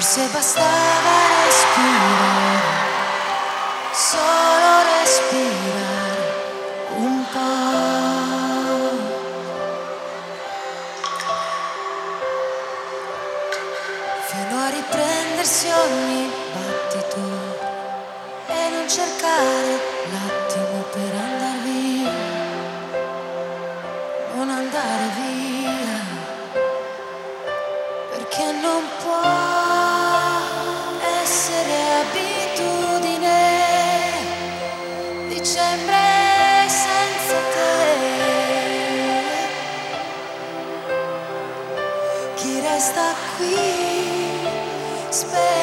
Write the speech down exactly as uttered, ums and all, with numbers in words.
Se bastava respirare, solo respirare un po', fino a riprendersi ogni battito e non cercare la